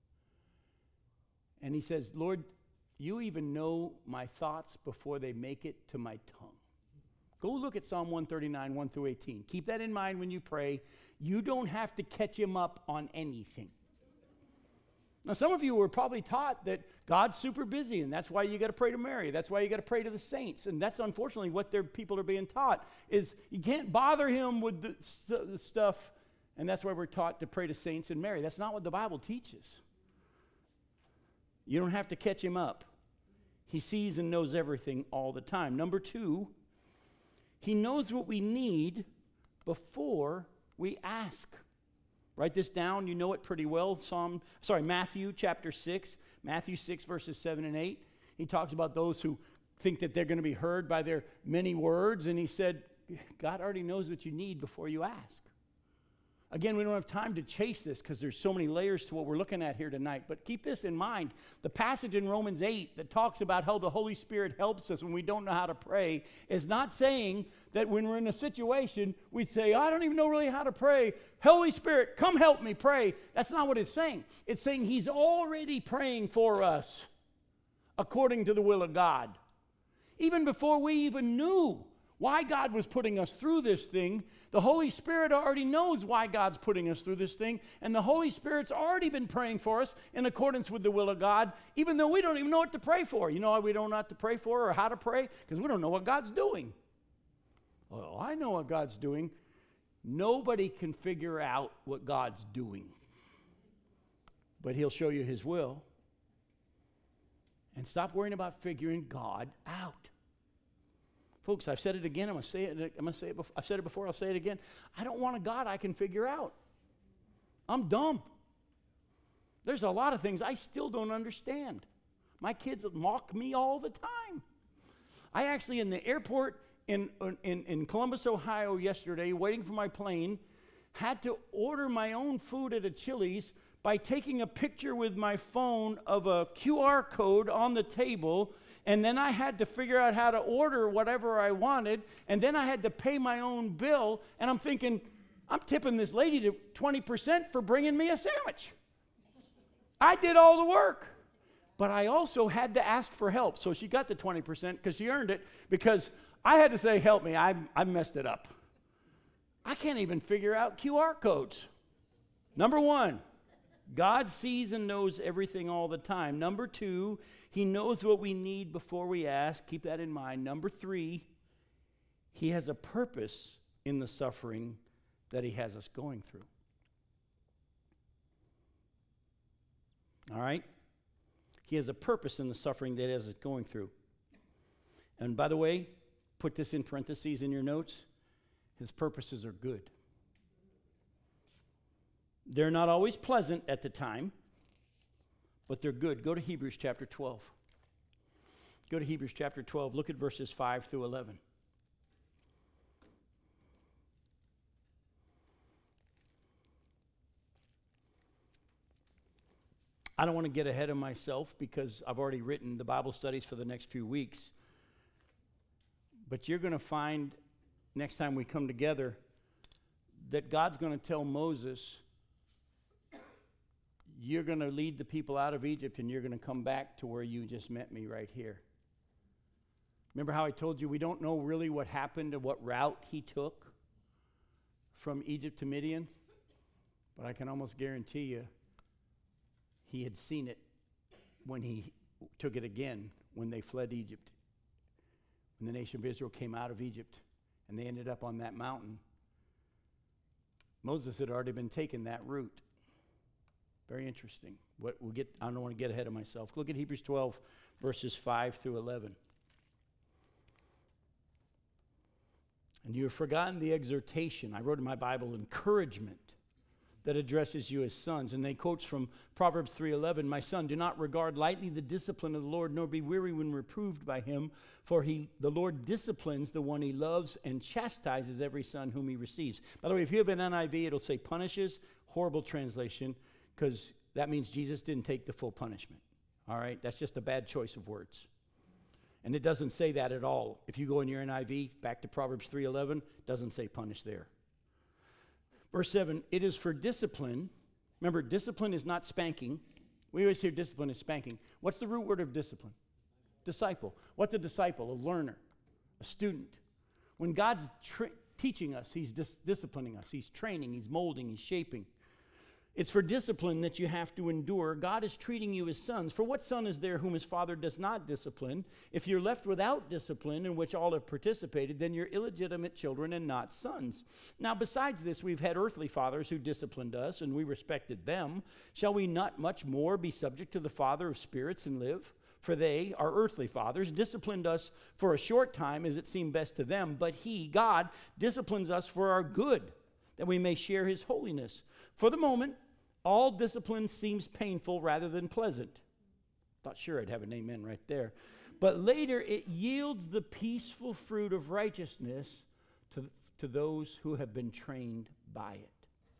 And he says, Lord, you even know my thoughts before they make it to my tongue. Go look at Psalm 139, 1 through 18. Keep that in mind when you pray. You don't have to catch him up on anything. Now, some of you were probably taught that God's super busy, and that's why you got to pray to Mary. That's why you got to pray to the saints. And that's unfortunately what people are being taught, is you can't bother him with the stuff, and that's why we're taught to pray to saints and Mary. That's not what the Bible teaches. You don't have to catch him up. He sees and knows everything all the time. Number two, he knows what we need before we ask. Write this down. You know it pretty well. Matthew chapter 6. Matthew 6, verses 7 and 8. He talks about those who think that they're going to be heard by their many words. And he said, God already knows what you need before you ask. Again, we don't have time to chase this because there's so many layers to what we're looking at here tonight. But keep this in mind. The passage in Romans 8 that talks about how the Holy Spirit helps us when we don't know how to pray is not saying that when we're in a situation, we'd say, I don't even know really how to pray. Holy Spirit, come help me pray. That's not what it's saying. It's saying he's already praying for us according to the will of God. Even before we even knew why God was putting us through this thing, the Holy Spirit already knows why God's putting us through this thing, and the Holy Spirit's already been praying for us in accordance with the will of God, even though we don't even know what to pray for. You know why we don't know what to pray for or how to pray? Because we don't know what God's doing. Well, I know what God's doing. Nobody can figure out what God's doing, but he'll show you his will. And stop worrying about figuring God out. Folks, I've said it again. I'm going to say it. I've said it before. I'll say it again. I don't want a God I can figure out. I'm dumb. There's a lot of things I still don't understand. My kids mock me all the time. I actually, in the airport in Columbus, Ohio yesterday, waiting for my plane, had to order my own food at a Chili's by taking a picture with my phone of a QR code on the table. And then I had to figure out how to order whatever I wanted. And then I had to pay my own bill. And I'm thinking, I'm tipping this lady to 20% for bringing me a sandwich. I did all the work. But I also had to ask for help. So she got the 20% because she earned it. Because I had to say, help me, I messed it up. I can't even figure out QR codes. Number one, God sees and knows everything all the time. Number two, he knows what we need before we ask. Keep that in mind. Number three, he has a purpose in the suffering that he has us going through. All right? He has a purpose in the suffering that he has us going through. And by the way, put this in parentheses in your notes. His purposes are good. They're not always pleasant at the time, but they're good. Go to Hebrews chapter 12. Go to Hebrews chapter 12. Look at verses 5 through 11. I don't want to get ahead of myself because I've already written the Bible studies for the next few weeks. But you're going to find next time we come together that God's going to tell Moses, you're going to lead the people out of Egypt and you're going to come back to where you just met me right here. Remember how I told you we don't know really what happened and what route he took from Egypt to Midian? But I can almost guarantee you he had seen it when he took it again when they fled Egypt. When the nation of Israel came out of Egypt and they ended up on that mountain, Moses had already been taking that route. Very interesting. I don't want to get ahead of myself. Look at Hebrews 12, verses 5 through 11. And you have forgotten the exhortation. I wrote in my Bible, encouragement that addresses you as sons. And they quotes from Proverbs 3:11, my son, do not regard lightly the discipline of the Lord, nor be weary when reproved by him. For the Lord disciplines the one he loves and chastises every son whom he receives. By the way, if you have an NIV, it'll say punishes. Horrible translation, because that means Jesus didn't take the full punishment. All right? That's just a bad choice of words. And it doesn't say that at all. If you go in your NIV, back to Proverbs 3:11, it doesn't say punish there. Verse 7, it is for discipline. Remember, discipline is not spanking. We always hear discipline is spanking. What's the root word of discipline? Disciple. What's a disciple? A learner, a student. When God's teaching us, he's disciplining us. He's training, he's molding, he's shaping. It's for discipline that you have to endure. God is treating you as sons. For what son is there whom his father does not discipline? If you're left without discipline, in which all have participated, then you're illegitimate children and not sons. Now, besides this, we've had earthly fathers who disciplined us, and we respected them. Shall we not much more be subject to the Father of spirits and live? For they, our earthly fathers, disciplined us for a short time as it seemed best to them, but he, God, disciplines us for our good, that we may share his holiness. For the moment, all discipline seems painful rather than pleasant. Thought sure I'd have an amen right there. But later it yields the peaceful fruit of righteousness to those who have been trained by it.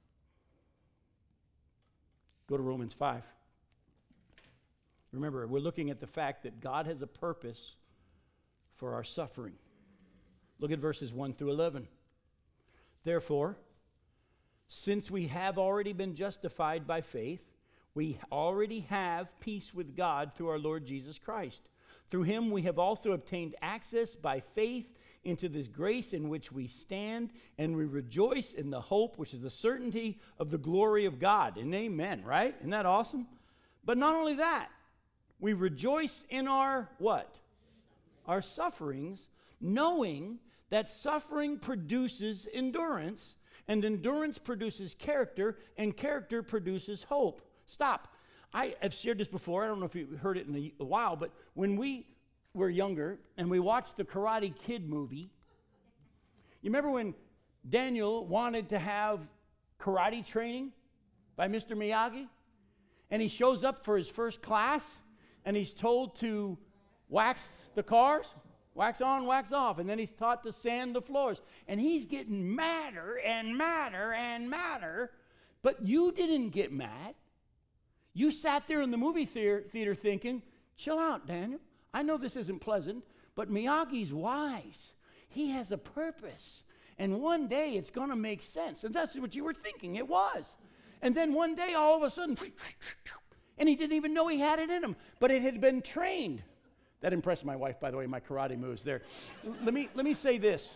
Go to Romans 5. Remember, we're looking at the fact that God has a purpose for our suffering. Look at verses 1 through 11. Therefore, since we have already been justified by faith, we already have peace with God through our Lord Jesus Christ. Through him we have also obtained access by faith into this grace in which we stand, and we rejoice in the hope, which is the certainty of the glory of God. And amen, right? Isn't that awesome? But not only that, we rejoice in our what? Our sufferings, knowing that suffering produces endurance, and endurance produces character, and character produces hope. Stop. I have shared this before. I don't know if you heard it in a while, but when we were younger and we watched the Karate Kid movie, you remember when Daniel wanted to have karate training by Mr. Miyagi? And he shows up for his first class, and he's told to wax the cars. Wax on, wax off. And then he's taught to sand the floors. And he's getting madder and madder and madder. But you didn't get mad. You sat there in the movie theater thinking, chill out, Daniel. I know this isn't pleasant, but Miyagi's wise. He has a purpose. And one day it's going to make sense. And that's what you were thinking. It was. And then one day, all of a sudden, and he didn't even know he had it in him. But it had been trained. That impressed my wife, by the way, my karate moves there. Let me say this.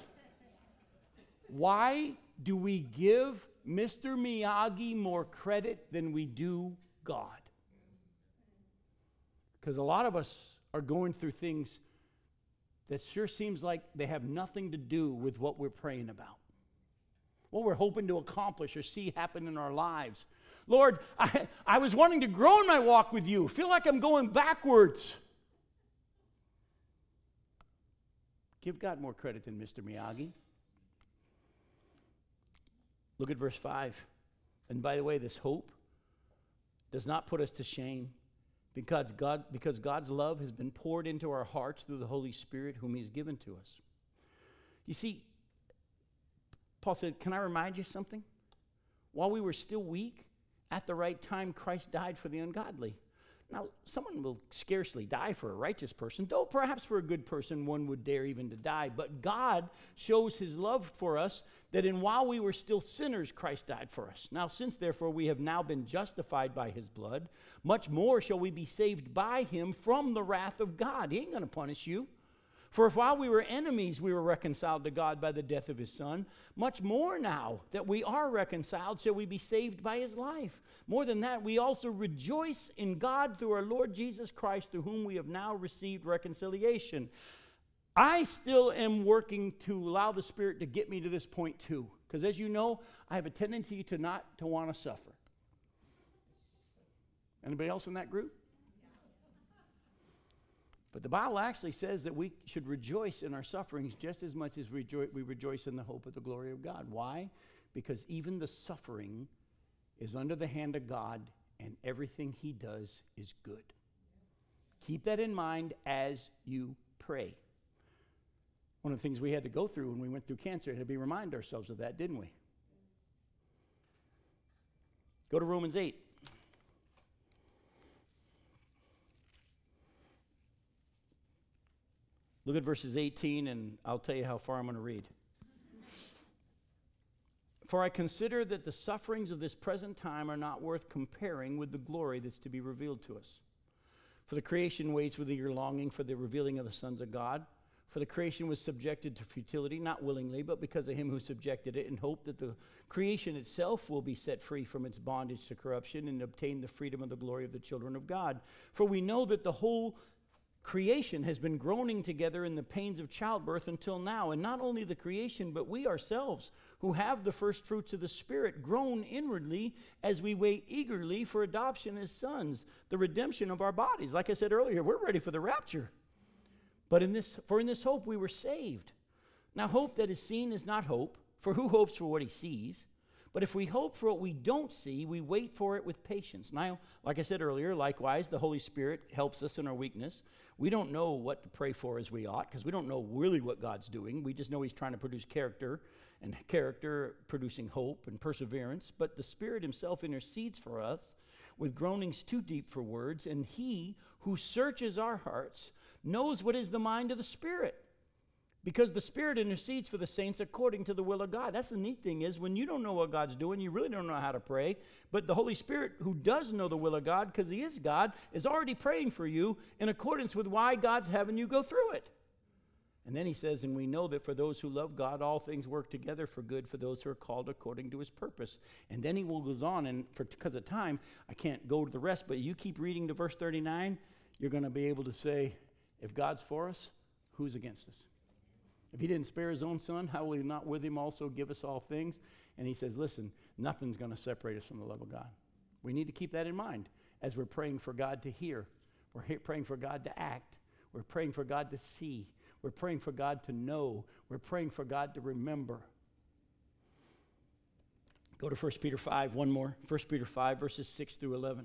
Why do we give Mr. Miyagi more credit than we do God? Because a lot of us are going through things that sure seems like they have nothing to do with what we're praying about, what we're hoping to accomplish or see happen in our lives. Lord, I was wanting to grow in my walk with you. Feel like I'm going backwards. Give God more credit than Mr. Miyagi. Look at verse 5. And by the way, this hope does not put us to shame because God's love has been poured into our hearts through the Holy Spirit whom He's given to us. You see, Paul said, can I remind you something? While we were still weak, at the right time, Christ died for the ungodly. Now, someone will scarcely die for a righteous person, though perhaps for a good person one would dare even to die. But God shows His love for us that while we were still sinners, Christ died for us. Now, since therefore we have now been justified by His blood, much more shall we be saved by Him from the wrath of God. He ain't going to punish you. For if while we were enemies, we were reconciled to God by the death of His Son, much more now that we are reconciled, shall we be saved by His life. More than that, we also rejoice in God through our Lord Jesus Christ, through whom we have now received reconciliation. I still am working to allow the Spirit to get me to this point too. Because as you know, I have a tendency to not to want to suffer. Anybody else in that group? But the Bible actually says that we should rejoice in our sufferings just as much as we rejoice in the hope of the glory of God. Why? Because even the suffering is under the hand of God, and everything He does is good. Keep that in mind as you pray. One of the things we had to go through when we went through cancer, had to remind ourselves of that, didn't we? Go to Romans 8. Look at verses 18, and I'll tell you how far I'm going to read. For I consider that the sufferings of this present time are not worth comparing with the glory that's to be revealed to us. For the creation waits with eager longing for the revealing of the sons of God. For the creation was subjected to futility, not willingly, but because of Him who subjected it, in hope that the creation itself will be set free from its bondage to corruption and obtain the freedom of the glory of the children of God. For we know that the whole creation has been groaning together in the pains of childbirth until now. And not only the creation, but we ourselves, who have the first fruits of the Spirit, groan inwardly as we wait eagerly for adoption as sons, the redemption of our bodies. Like I said earlier, we're ready for the rapture. But in this hope we were saved. Now hope that is seen is not hope, for who hopes for what he sees? But if we hope for what we don't see, we wait for it with patience. Now, like I said earlier, likewise, the Holy Spirit helps us in our weakness. We don't know what to pray for as we ought, because we don't know really what God's doing. We just know He's trying to produce character, and character producing hope and perseverance. But the Spirit Himself intercedes for us with groanings too deep for words, and He who searches our hearts knows what is the mind of the Spirit, because the Spirit intercedes for the saints according to the will of God. That's the neat thing is when you don't know what God's doing, you really don't know how to pray. But the Holy Spirit, who does know the will of God, because He is God, is already praying for you in accordance with why God's having you go through it. And then He says, and we know that for those who love God, all things work together for good for those who are called according to His purpose. And then He goes on, and because of time, I can't go to the rest, but you keep reading to verse 39, you're going to be able to say, if God's for us, who's against us? If He didn't spare His own Son, how will He not with Him also give us all things? And He says, listen, nothing's going to separate us from the love of God. We need to keep that in mind as we're praying for God to hear. We're praying for God to act. We're praying for God to see. We're praying for God to know. We're praying for God to remember. Go to 1 Peter 5, one more. 1 Peter 5, verses 6 through 11.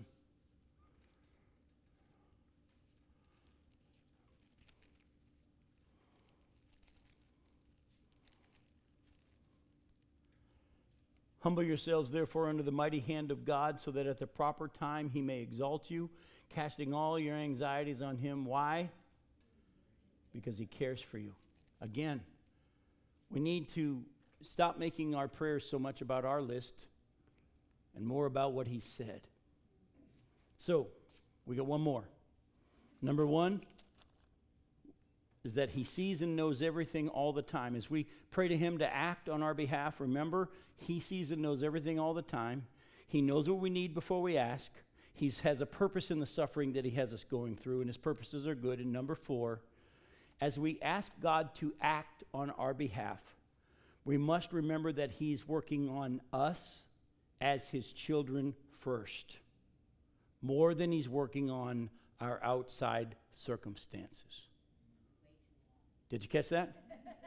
Humble yourselves, therefore, under the mighty hand of God, so that at the proper time He may exalt you, casting all your anxieties on Him. Why? Because He cares for you. Again, we need to stop making our prayers so much about our list and more about what He said. So, we got one more. Number one is that He sees and knows everything all the time. As we pray to Him to act on our behalf, remember, He sees and knows everything all the time. He knows what we need before we ask. He has a purpose in the suffering that He has us going through, and His purposes are good. And number 4, as we ask God to act on our behalf, we must remember that He's working on us as His children first, more than He's working on our outside circumstances. Did you catch that?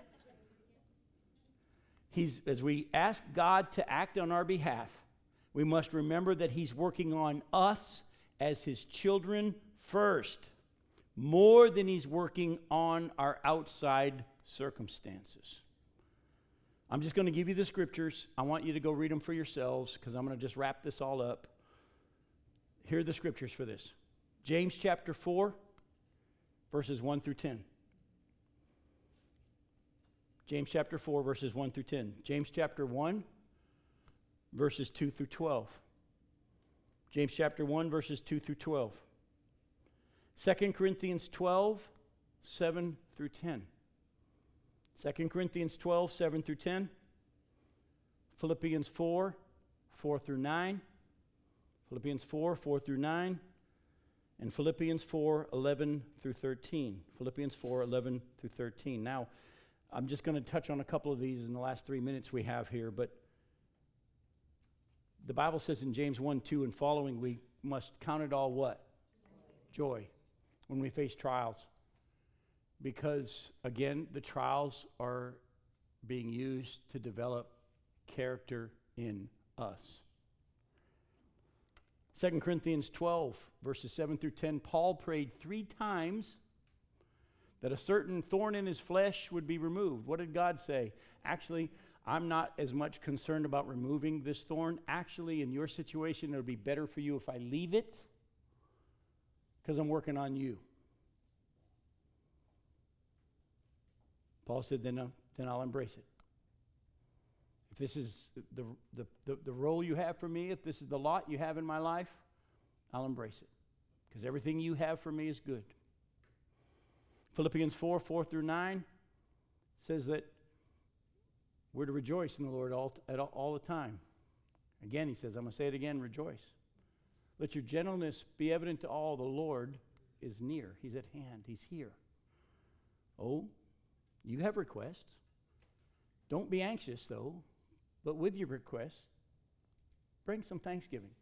As we ask God to act on our behalf, we must remember that He's working on us as His children first, more than he's working on our outside circumstances. I'm just going to give you the scriptures. I want you to go read them for yourselves because I'm going to just wrap this all up. Here are the scriptures for this. James chapter 4, verses 1 through 10. James chapter 4, verses 1 through 10. James chapter 1, verses 2 through 12. James chapter 1, verses 2 through 12. 2 Corinthians 12, 7 through 10. 2 Corinthians 12, 7 through 10. Philippians 4, 4 through 9. Philippians 4, 4 through 9. And Philippians 4, 11 through 13. Philippians 4, 11 through 13. Now, I'm just going to touch on a couple of these in the last 3 minutes we have here, but the Bible says in James 1, 2 and following, we must count it all what? Joy when we face trials. Because, again, the trials are being used to develop character in us. 2 Corinthians 12, verses 7 through 10, Paul prayed 3 times that a certain thorn in his flesh would be removed. What did God say? Actually, I'm not as much concerned about removing this thorn. Actually, in your situation, it'll be better for you if I leave it because I'm working on you. Paul said, then I'll embrace it. If this is the role you have for me, if this is the lot you have in my life, I'll embrace it because everything you have for me is good. Philippians 4, 4 through 9 says that we're to rejoice in the Lord all the time. Again, he says, I'm going to say it again, rejoice. Let your gentleness be evident to all. The Lord is near. He's at hand. He's here. Oh, you have requests. Don't be anxious, though, but with your requests, bring some thanksgiving.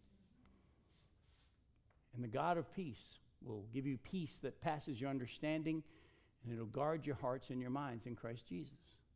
And the God of peace will give you peace that passes your understanding, and it'll guard your hearts and your minds in Christ Jesus.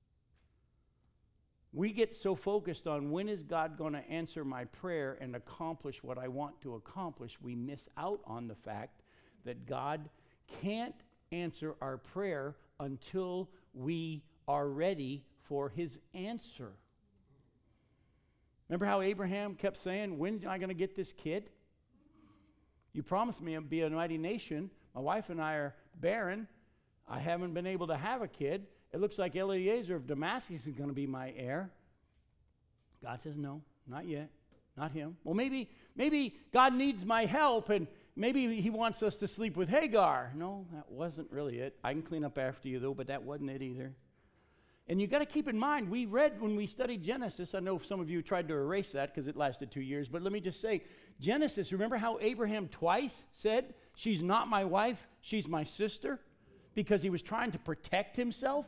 We get so focused on when is God going to answer my prayer and accomplish what I want to accomplish, we miss out on the fact that God can't answer our prayer until we are ready for his answer. Remember how Abraham kept saying, when am I going to get this kid? You promised me I'd be a mighty nation. My wife and I are barren. I haven't been able to have a kid. It looks like Eliezer of Damascus is going to be my heir. God says, no, not yet. Not him. Well, maybe God needs my help, and maybe he wants us to sleep with Hagar. No, that wasn't really it. I can clean up after you, though, but that wasn't it either. And you got to keep in mind, we read when we studied Genesis, I know some of you tried to erase that because it lasted 2 years, but let me just say, Genesis, remember how Abraham twice said, she's not my wife, she's my sister? Because he was trying to protect himself.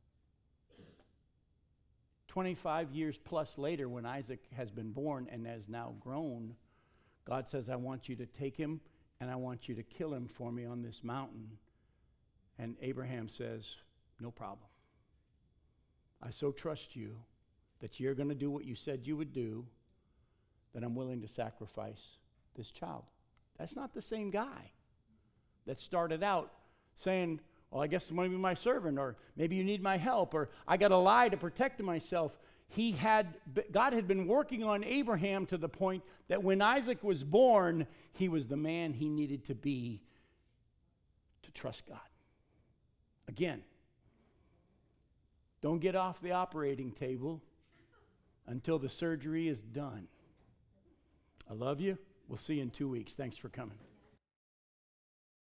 25 years plus later, when Isaac has been born and has now grown, God says, I want you to take him and I want you to kill him for me on this mountain. And Abraham says, no problem. I so trust you that you're going to do what you said you would do, that I'm willing to sacrifice this child. That's not the same guy that started out saying, well, I guess I'm going to be my servant, or maybe you need my help, or I got to lie to protect myself. God had been working on Abraham to the point that when Isaac was born, he was the man he needed to be to trust God. Again, don't get off the operating table until the surgery is done. I love you. We'll see you in 2 weeks. Thanks for coming.